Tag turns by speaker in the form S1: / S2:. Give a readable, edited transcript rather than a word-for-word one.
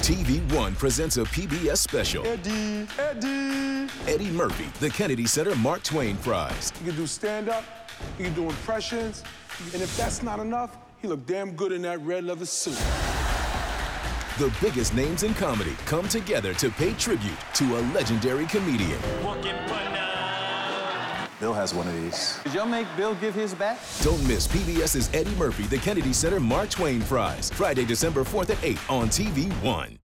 S1: TV One presents a PBS special. Eddie Murphy, the Kennedy Center Mark Twain Prize.
S2: He can do stand-up, he can do impressions, and if that's not enough, he looked damn good in that red leather suit.
S1: The biggest names in comedy come together to pay tribute to a legendary comedian.
S3: Bill has one of these.
S4: Did y'all make Bill give his back?
S1: Don't miss PBS's Eddie Murphy, the Kennedy Center Mark Twain Prize, Friday, December 4th at 8 on TV One.